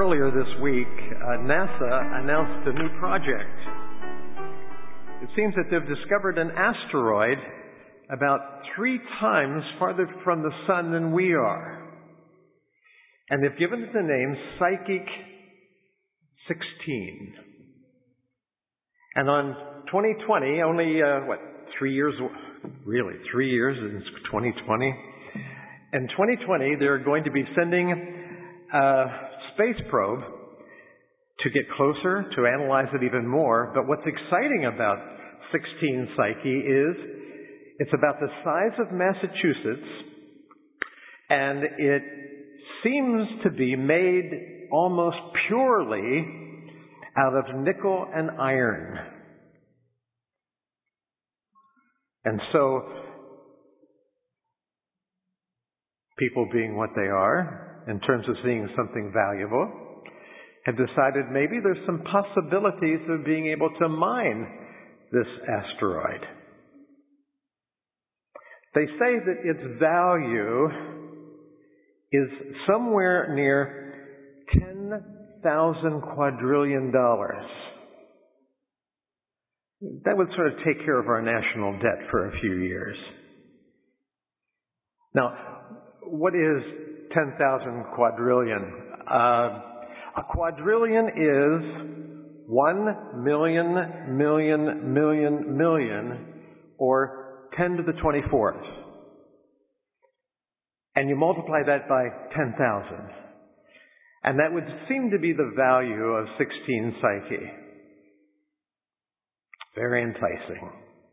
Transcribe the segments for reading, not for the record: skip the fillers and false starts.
Earlier this week, NASA announced a new project. It seems that they've discovered an asteroid about 3 times farther from the sun than we are. And they've given it the name Psyche 16. And on 2020, only, 3 years, really, 3 years in 2020. In 2020, they're going to be sending a space probe to get closer, to analyze it even more. But what's exciting about 16 Psyche is it's about the size of Massachusetts, and it seems to be made almost purely out of nickel and iron. And so, people being what they are, in terms of seeing something valuable, have decided maybe there's some possibilities of being able to mine this asteroid. They say that its value is somewhere near $10,000 quadrillion. That would sort of take care of our national debt for a few years. Now, what is 10,000 quadrillion? A quadrillion is 1 million, or 10 to the 24th. And you multiply that by 10,000. And that would seem to be the value of 16 Psyche. Very enticing.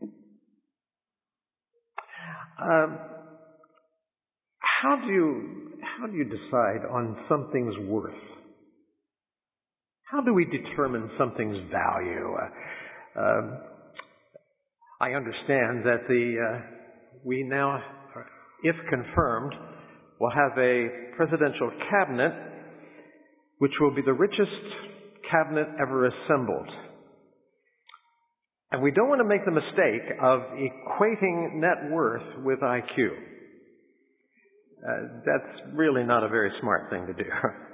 How do you decide on something's worth? How do we determine something's value? I understand that we now, if confirmed, will have a presidential cabinet which will be the richest cabinet ever assembled. And we don't want to make the mistake of equating net worth with IQ. That's really not a very smart thing to do.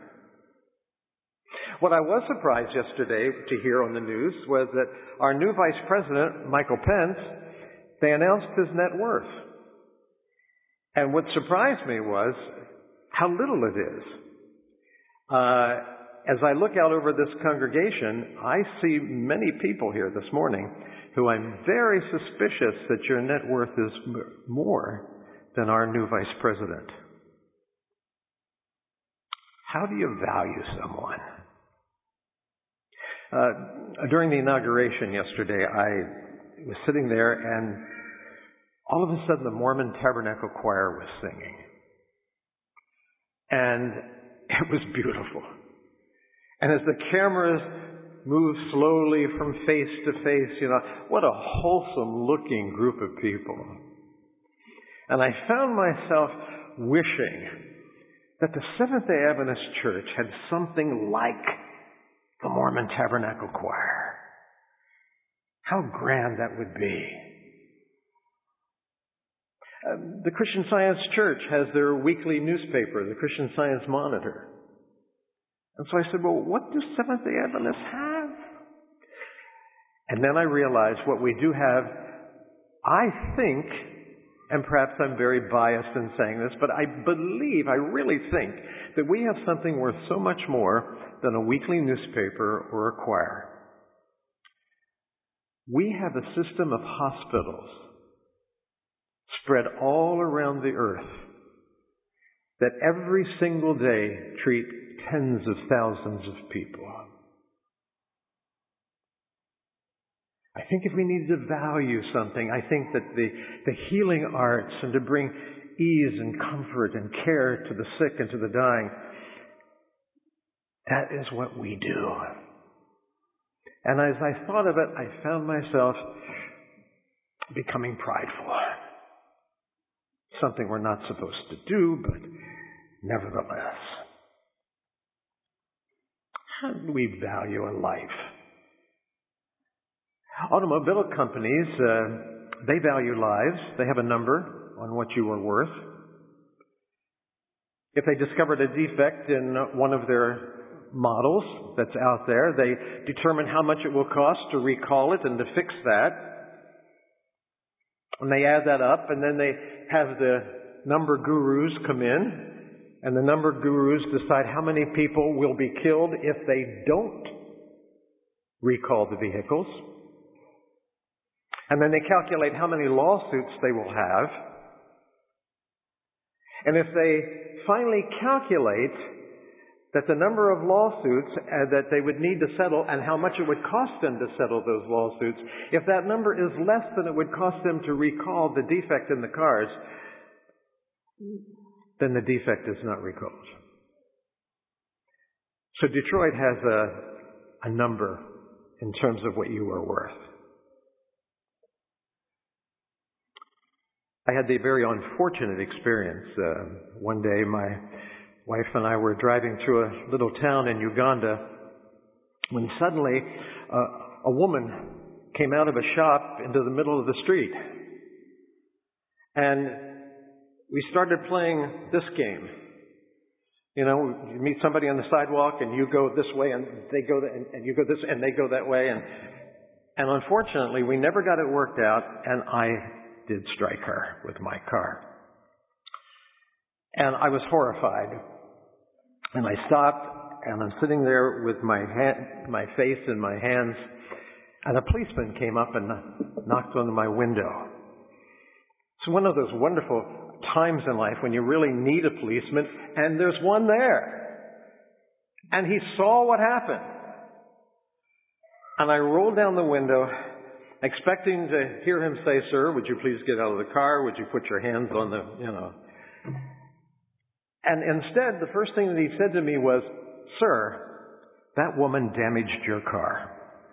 What I was surprised yesterday to hear on the news was that our new Vice President, Michael Pence, they announced his net worth. And what surprised me was how little it is. As I look out over this congregation, I see many people here this morning who I'm very suspicious that your net worth is more than our new Vice President. How do you value someone? During the inauguration yesterday, I was sitting there, and all of a sudden the Mormon Tabernacle Choir was singing. And it was beautiful. And as the cameras moved slowly from face to face, what a wholesome looking group of people. And I found myself wishing that the Seventh-day Adventist Church had something like the Mormon Tabernacle Choir. How grand that would be. The Christian Science Church has their weekly newspaper, the Christian Science Monitor. And so I said, well, what do Seventh-day Adventists have? And then I realized what we do have, I think, and perhaps I'm very biased in saying this, but I really think that we have something worth so much more than a weekly newspaper or a choir. We have a system of hospitals spread all around the earth that every single day treat tens of thousands of people. I think if we need to value something, I think that the healing arts and to bring ease and comfort and care to the sick and to the dying, that is what we do. And as I thought of it, I found myself becoming prideful. Something we're not supposed to do, but nevertheless. How do we value a life? Automobile companies, they value lives. They have a number on what you are worth. If they discovered a defect in one of their models that's out there. They determine how much it will cost to recall it and to fix that. And they add that up, and then they have the number gurus come in, and the number gurus decide how many people will be killed if they don't recall the vehicles. And then they calculate how many lawsuits they will have. And if they finally calculate that the number of lawsuits that they would need to settle and how much it would cost them to settle those lawsuits, if that number is less than it would cost them to recall the defect in the cars, then the defect is not recalled. So Detroit has a number in terms of what you are worth. I had the very unfortunate experience. One day my wife and I were driving through a little town in Uganda when suddenly a woman came out of a shop into the middle of the street. And we started playing this game. You know, you meet somebody on the sidewalk and you go this way and they go and you go this and they go that way. And unfortunately, we never got it worked out, and I did strike her with my car. And I was horrified. And I stopped, and I'm sitting there with my face in my hands, and a policeman came up and knocked on my window. It's one of those wonderful times in life when you really need a policeman, and there's one there. And he saw what happened. And I rolled down the window, expecting to hear him say, "Sir, would you please get out of the car? Would you put your hands on the, And instead, the first thing that he said to me was, "Sir, that woman damaged your car."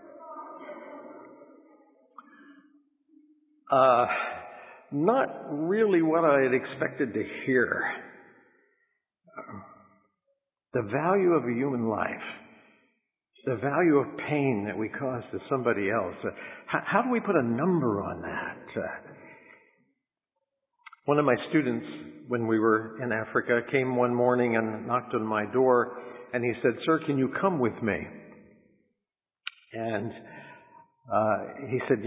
Not really what I had expected to hear. The value of a human life, the value of pain that we cause to somebody else. How do we put a number on that? One of my students, when we were in Africa, came one morning and knocked on my door, and he said, "Sir, can you come with me?" And he said,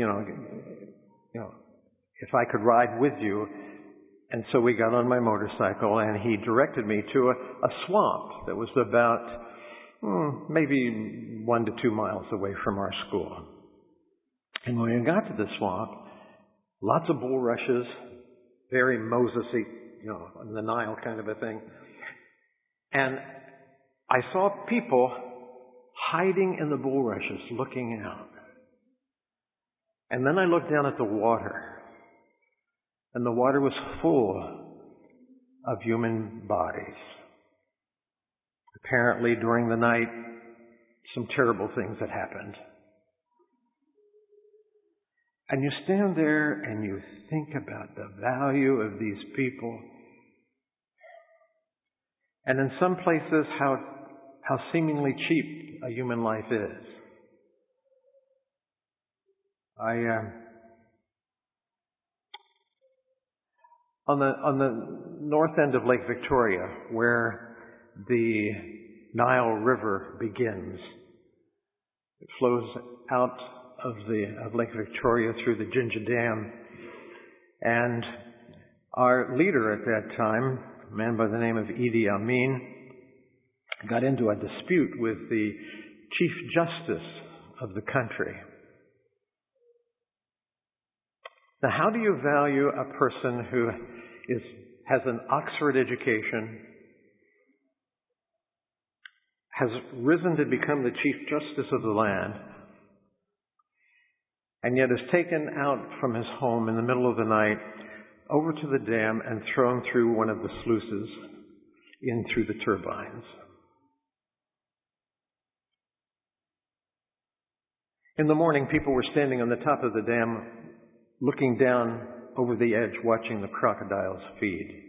if I could ride with you. And so we got on my motorcycle, and he directed me to a swamp that was about maybe 1 to 2 miles away from our school. And when we got to the swamp, lots of bulrushes, very Moses-y, in the Nile kind of a thing. And I saw people hiding in the bulrushes, looking out. And then I looked down at the water, and the water was full of human bodies. Apparently, during the night, some terrible things had happened. And you stand there and you think about the value of these people. And in some places, how seemingly cheap a human life is. On the north end of Lake Victoria, where the Nile River begins, it flows out of Lake Victoria through the Jinja Dam. And our leader at that time, a man by the name of Idi Amin, got into a dispute with the Chief Justice of the country. Now, how do you value a person who has an Oxford education, has risen to become the Chief Justice of the land, and yet is taken out from his home in the middle of the night over to the dam and thrown through one of the sluices in through the turbines? In the morning, people were standing on the top of the dam, looking down over the edge, watching the crocodiles feed.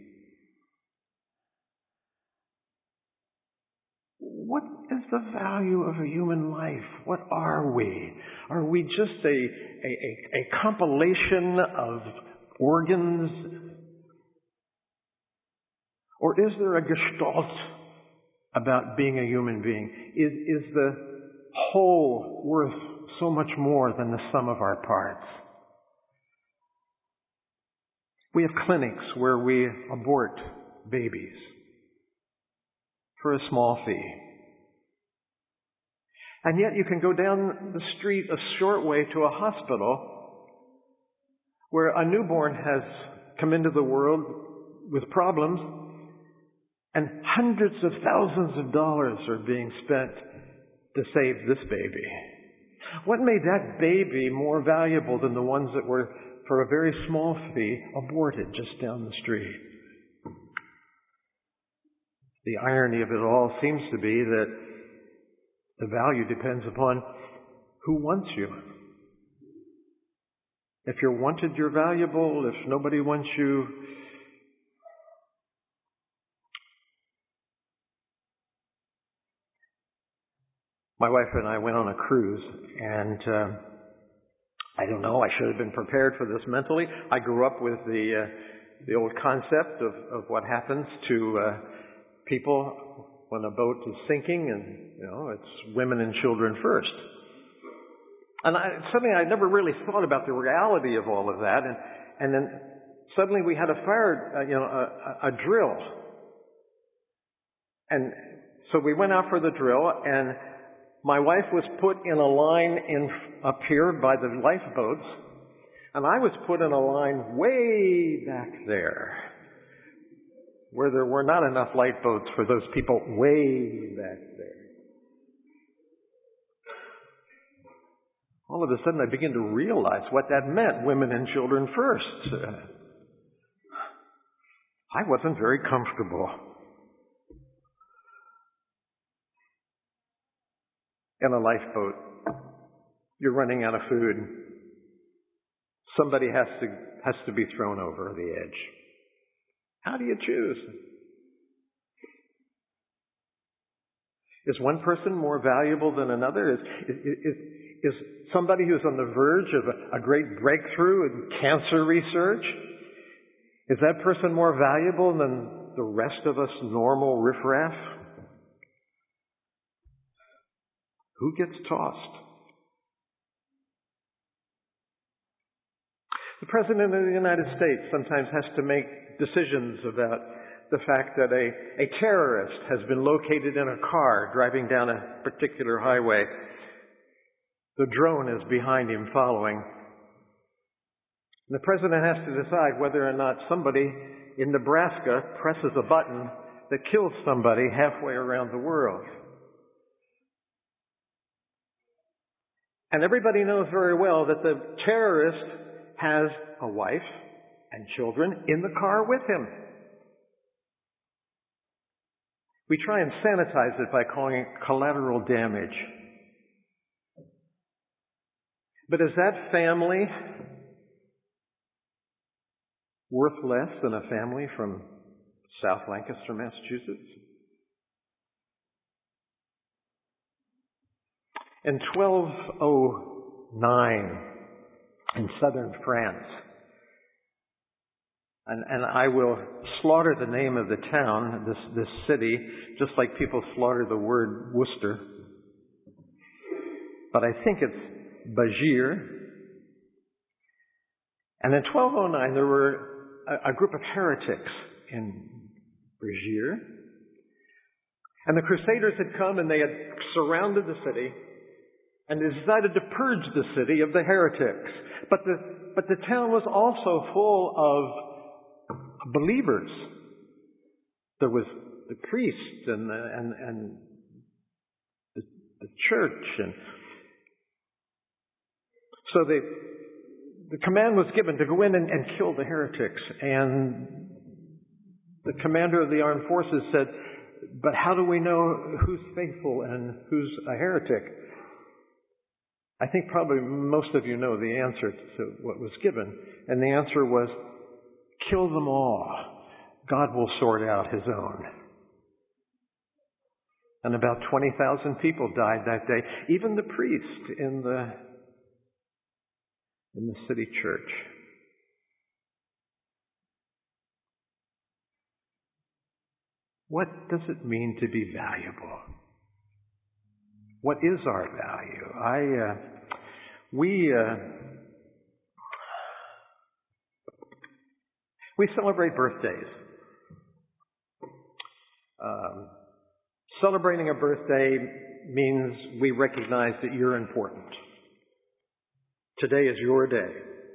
What is the value of a human life? What are we? Are we just a compilation of organs? Or is there a gestalt about being a human being? Is the whole worth so much more than the sum of our parts? We have clinics where we abort babies for a small fee. And yet you can go down the street a short way to a hospital where a newborn has come into the world with problems, and hundreds of thousands of dollars are being spent to save this baby. What made that baby more valuable than the ones that were, for a very small fee, aborted just down the street? The irony of it all seems to be that the value depends upon who wants you. If you're wanted, you're valuable. If nobody wants you, my wife and I went on a cruise, and I don't know, I should have been prepared for this mentally. I grew up with the old concept of what happens to people when a boat is sinking, and it's women and children first. And suddenly I never really thought about the reality of all of that, and then suddenly we had a fire, a drill, and so we went out for the drill, and my wife was put in a line up here by the lifeboats, and I was put in a line way back there, where there were not enough lifeboats for those people way back there. All of a sudden I began to realize what that meant, women and children first. I wasn't very comfortable. In a lifeboat, you're running out of food. Somebody has to be thrown over the edge. How do you choose? Is one person more valuable than another? Is somebody who's on the verge of a great breakthrough in cancer research, is that person more valuable than the rest of us normal riffraff? Who gets tossed? The President of the United States sometimes has to make decisions about the fact that a terrorist has been located in a car driving down a particular highway. The drone is behind him following. And the President has to decide whether or not somebody in Nebraska presses a button that kills somebody halfway around the world. And everybody knows very well that the terrorist has a wife and children in the car with him. We try and sanitize it by calling it collateral damage. But is that family worth less than a family from South Lancaster, Massachusetts? In 1209, in southern France, and I will slaughter the name of the town, this city, just like people slaughter the word Worcester, but I think it's Bajir. And in 1209, there were a group of heretics in Bajir, and the Crusaders had come and they had surrounded the city, and they decided to purge the city of the heretics. But the town was also full of believers. There was the priest and the church, and so the command was given to go in and kill the heretics. And the commander of the armed forces said, "But how do we know who's faithful and who's a heretic?" I think probably most of you know the answer to what was given. And the answer was, kill them all. God will sort out his own. And about 20,000 people died that day. Even the priest in the city church. What does it mean to be valuable? What is our value? We celebrate birthdays. Celebrating a birthday means we recognize that you're important. Today is your day.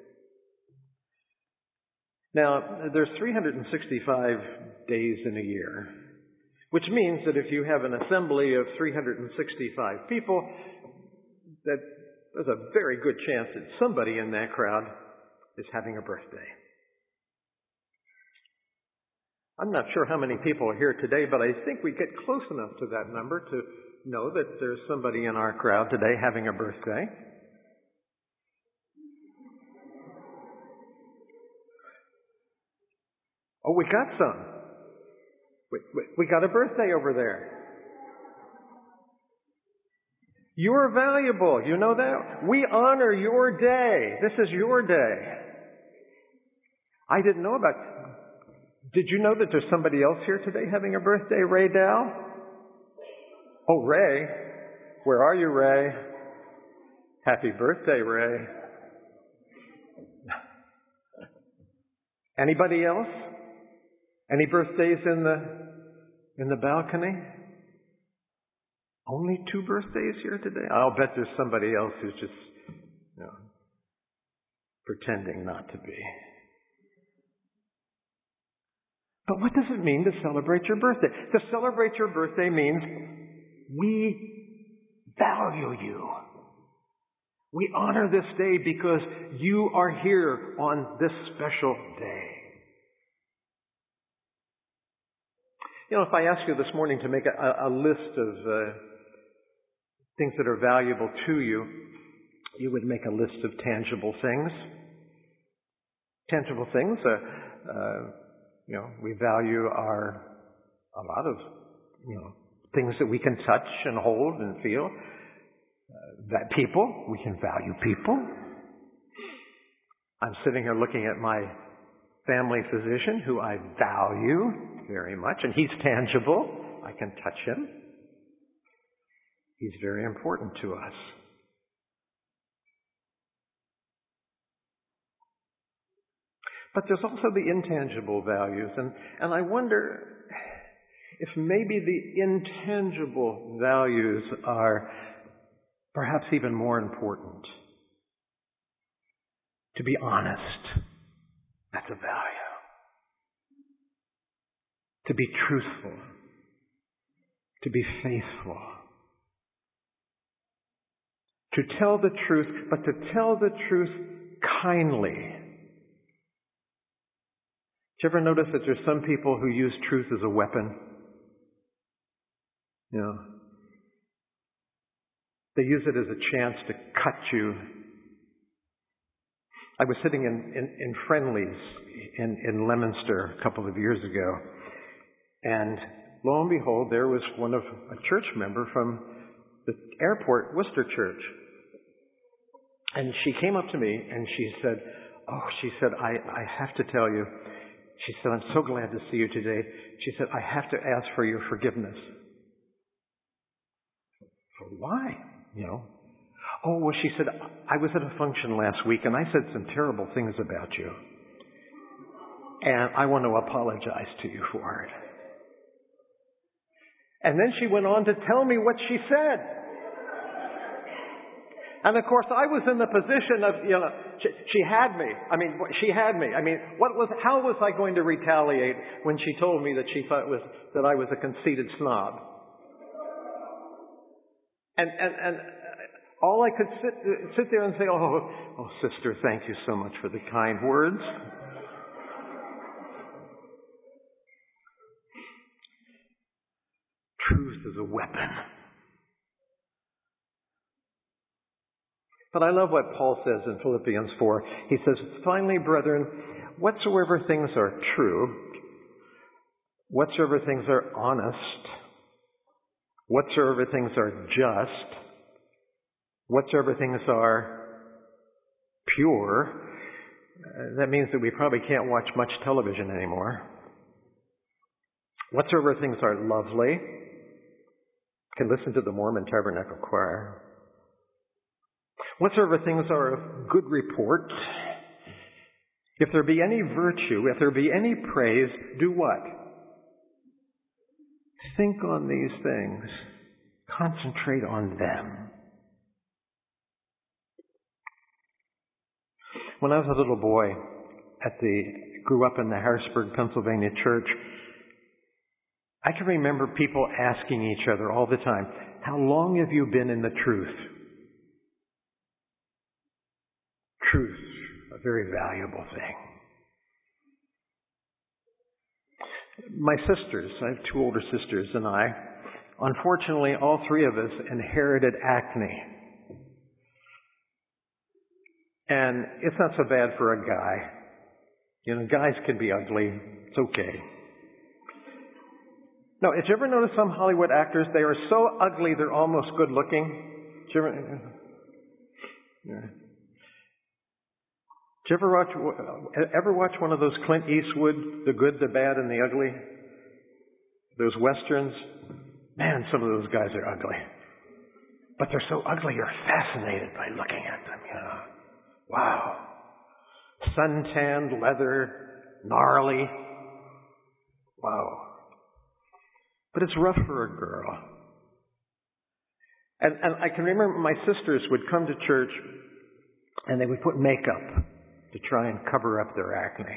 Now, there's 365 days in a year, which means that if you have an assembly of 365 people, that there's a very good chance that somebody in that crowd is having a birthday. I'm not sure how many people are here today, but I think we get close enough to that number to know that there's somebody in our crowd today having a birthday. Oh, we got some. We got a birthday over there. You're valuable. You know that? We honor your day. This is your day. I didn't know about it. Did you know that there's somebody else here today having a birthday, Ray Dow? Oh, Ray. Where are you, Ray? Happy birthday, Ray. Anybody else? Any birthdays in the balcony? Only 2 birthdays here today? I'll bet there's somebody else who's just, pretending not to be. But what does it mean to celebrate your birthday? To celebrate your birthday means we value you. We honor this day because you are here on this special day. If I ask you this morning to make a list of things that are valuable to you, you would make a list of tangible things. Tangible things. We value a lot of, things that we can touch and hold and feel. That people, we can value people. I'm sitting here looking at my family physician, who I value very much, and he's tangible. I can touch him. He's very important to us. But there's also the intangible values, and I wonder if maybe the intangible values are perhaps even more important. To be honest, that's a value. To be truthful. To be faithful. To tell the truth, but to tell the truth kindly. Did you ever notice that there's some people who use truth as a weapon? They use it as a chance to cut you. I was sitting in Friendly's in Leominster a couple of years ago, and lo and behold, there was a church member from the airport, Worcester Church. And she came up to me and she said, I have to tell you, she said, I'm so glad to see you today. She said, I have to ask for your forgiveness. For why? Oh, well, she said, I was at a function last week and I said some terrible things about you. And I want to apologize to you for it. And then she went on to tell me what she said. And of course, I was in the position of, she had me. She had me. How was I going to retaliate when she told me that she thought that I was a conceited snob? And all I could sit there and say, oh, sister, thank you so much for the kind words. Truth is a weapon. But I love what Paul says in Philippians 4. He says, finally, brethren, whatsoever things are true, whatsoever things are honest, whatsoever things are just, whatsoever things are pure, that means that we probably can't watch much television anymore. Whatsoever things are lovely, Can listen to the Mormon Tabernacle Choir. Whatsoever things are of good report, if there be any virtue, if there be any praise, do what? Think on these things. Concentrate on them. When I was a little boy, grew up in the Harrisburg, Pennsylvania church, I can remember people asking each other all the time, how long have you been in the truth? Truth, a very valuable thing. My sisters, I have two older sisters and I, unfortunately all three of us inherited acne. And it's not so bad for a guy. You know, guys can be ugly. It's okay. No, did you ever notice some Hollywood actors, they are so ugly they're almost good looking? Did you ever watch one of those Clint Eastwood, The Good, the Bad, and the Ugly? Those westerns? Man, some of those guys are ugly. But they're so ugly you're fascinated by looking at them, you know. Wow. Suntanned, leather, gnarly. Wow. But it's rough for a girl. And I can remember my sisters would come to church and they would put makeup to try and cover up their acne.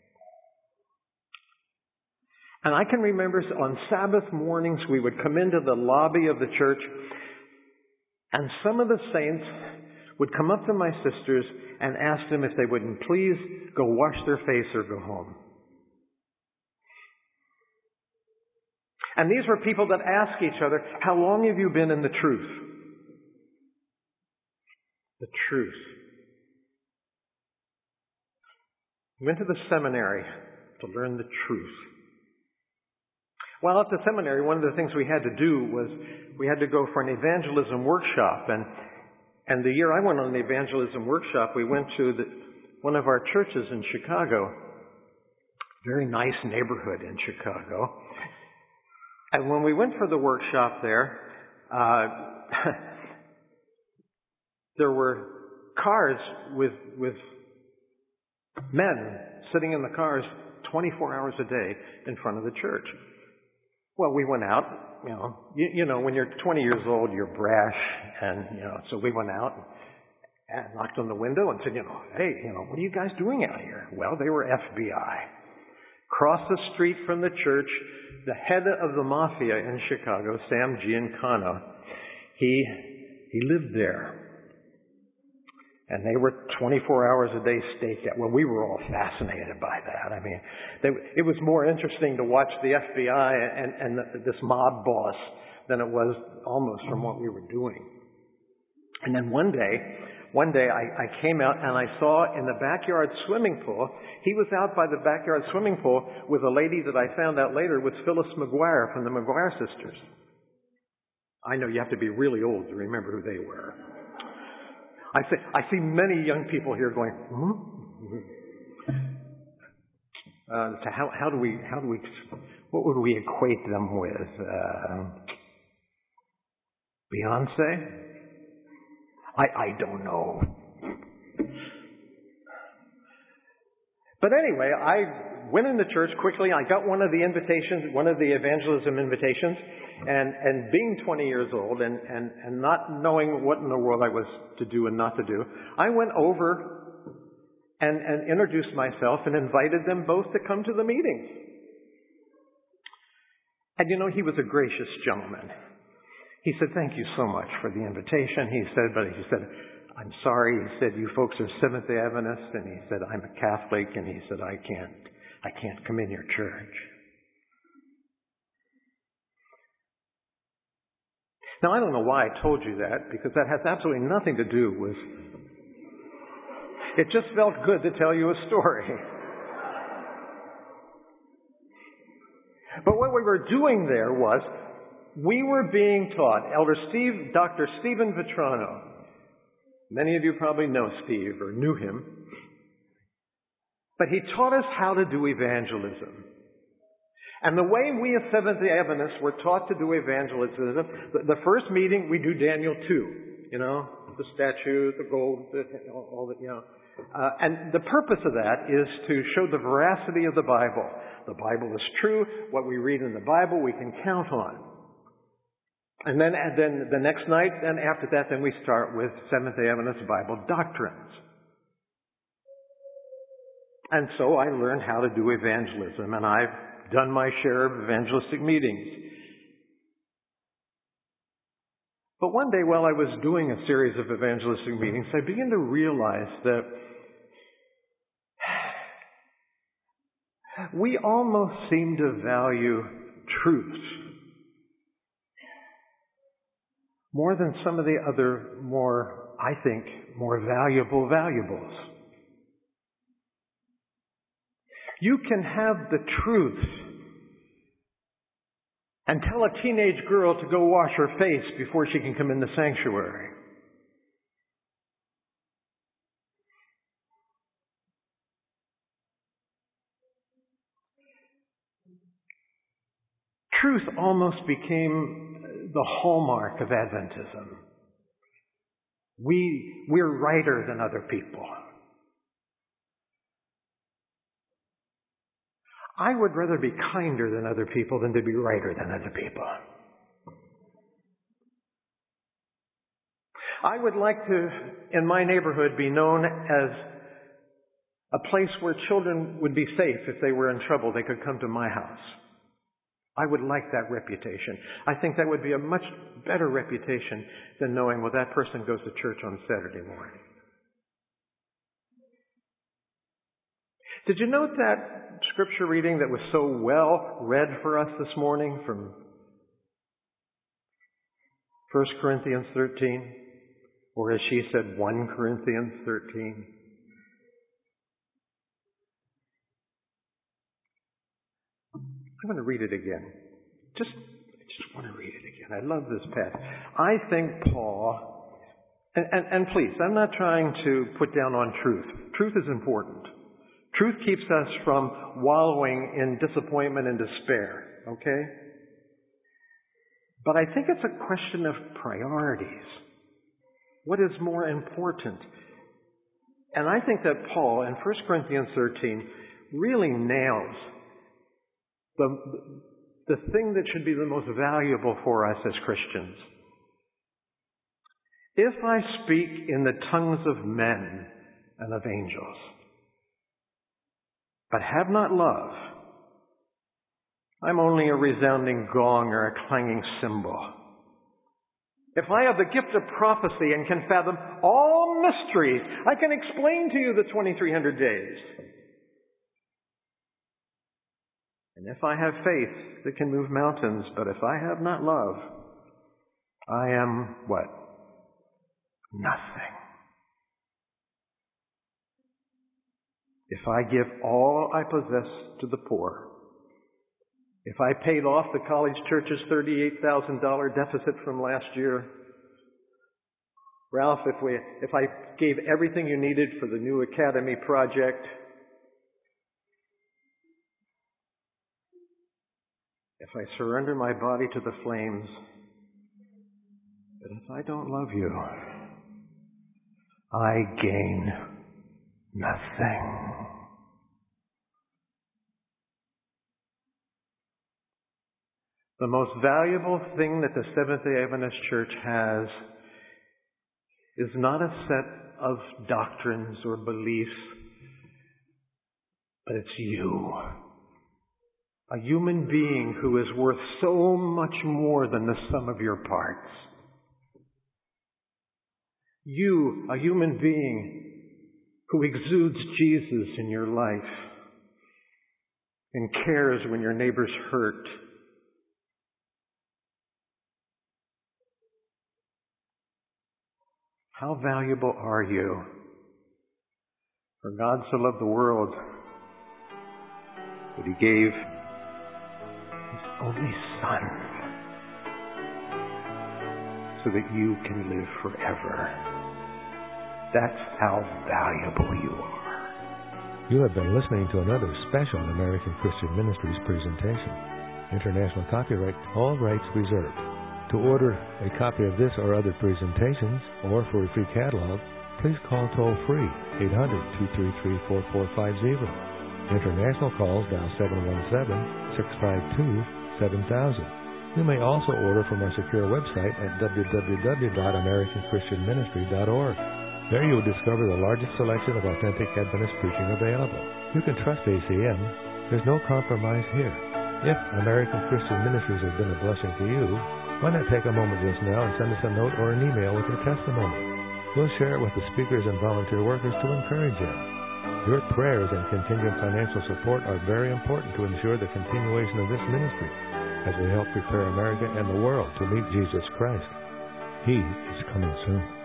And I can remember on Sabbath mornings we would come into the lobby of the church and some of the saints would come up to my sisters and ask them if they wouldn't please go wash their face or go home. And these were people that ask each other, how long have you been in the truth? The truth. We went to the seminary to learn the truth. While at the seminary, one of the things we had to do was we had to go for an evangelism workshop. And the year I went on the evangelism workshop, we went to one of our churches in Chicago. Very nice neighborhood in Chicago. And when we went for the workshop there, there were cars with men sitting in the cars 24 hours a day in front of the church. Well, we went out, you know, when you're 20 years old, you're brash, and, so we went out and knocked on the window and said, hey, what are you guys doing out here? Well, they were FBI. Across the street from the church, the head of the mafia in Chicago, Sam Giancana, he lived there. And they were 24 hours a day staked out. Well, we were all fascinated by that. I mean, it was more interesting to watch the FBI and this mob boss than it was almost from what we were doing. And then one day I came out and I saw in the backyard swimming pool, he was out by the backyard swimming pool with a lady that I found out later was Phyllis McGuire from the McGuire sisters. I know you have to be really old to remember who they were. I see many young people here going, So how do we, what would we equate them with? Beyonce? I don't know. But anyway, I went in the church quickly. I got one of the invitations, one of the evangelism invitations, and being 20 years old and not knowing what in the world I was to do and not to do, I went over and introduced myself and invited them both to come to the meeting. And he was a gracious gentleman. He said, "Thank you so much for the invitation." He said, "I'm sorry." He said, "You folks are Seventh-day Adventists." And he said, "I'm a Catholic." And he said, I can't come in your church." Now, I don't know why I told you that, because that has absolutely nothing to do with... It just felt good to tell you a story. But what we were doing there was, we were being taught, Dr. Stephen Vetrano, many of you probably know Steve or knew him, but he taught us how to do evangelism. And the way we as Seventh-day Adventists were taught to do evangelism, the first meeting we do Daniel 2, the statue, the gold, all that, and the purpose of that is to show the veracity of the Bible. The Bible is true. What we read in the Bible we can count on. And then the next night, and after that, then we start with Seventh-day Adventist Bible doctrines. And so I learned how to do evangelism, and I've done my share of evangelistic meetings. But one day while I was doing a series of evangelistic meetings, I began to realize that we almost seem to value truth more than some of the other more valuable valuables. You can have the truth and tell a teenage girl to go wash her face before she can come in the sanctuary. Truth almost became the hallmark of Adventism. We're righter than other people. I would rather be kinder than other people than to be righter than other people. I would like to, in my neighborhood, be known as a place where children would be safe. If they were in trouble, they could come to my house. I would like that reputation. I think that would be a much better reputation than knowing, well, that person goes to church on Saturday morning. Did you note that scripture reading that was so well read for us this morning from 1 Corinthians 13? Or as she said, 1 Corinthians 13. I'm going to read it again. I just want to read it again. I love this passage. I think Paul, and please, I'm not trying to put down on truth. Truth is important. Truth keeps us from wallowing in disappointment and despair, okay? But I think it's a question of priorities. What is more important? And I think that Paul, in 1 Corinthians 13, really nails the thing that should be the most valuable for us as Christians. If I speak in the tongues of men and of angels, but have not love, I'm only a resounding gong or a clanging cymbal. If I have the gift of prophecy and can fathom all mysteries, I can explain to you the 2300 days. And if I have faith that can move mountains, but if I have not love, I am what? Nothing. If I give all I possess to the poor, if I paid off the college church's $38,000 deficit from last year, Ralph, if I gave everything you needed for the new academy project, if I surrender my body to the flames, but if I don't love you, I gain nothing. The most valuable thing that the Seventh-day Adventist Church has is not a set of doctrines or beliefs, but it's you. A human being who is worth so much more than the sum of your parts. You, a human being who exudes Jesus in your life and cares when your neighbor's hurt. How valuable are you? For God so loved the world that He gave His only Son so that you can live forever. That's how valuable you are. You have been listening to another special American Christian Ministries presentation. International copyright, all rights reserved. To order a copy of this or other presentations, or for a free catalog, please call toll-free 800-233-4450. International calls dial 717-652-7000. You may also order from our secure website at www.americanchristianministry.org. There you will discover the largest selection of authentic Adventist preaching available. You can trust ACM. There's no compromise here. If American Christian Ministries has been a blessing to you, why not take a moment just now and send us a note or an email with your testimony? We'll share it with the speakers and volunteer workers to encourage you. Your prayers and contingent financial support are very important to ensure the continuation of this ministry as we help prepare America and the world to meet Jesus Christ. He is coming soon.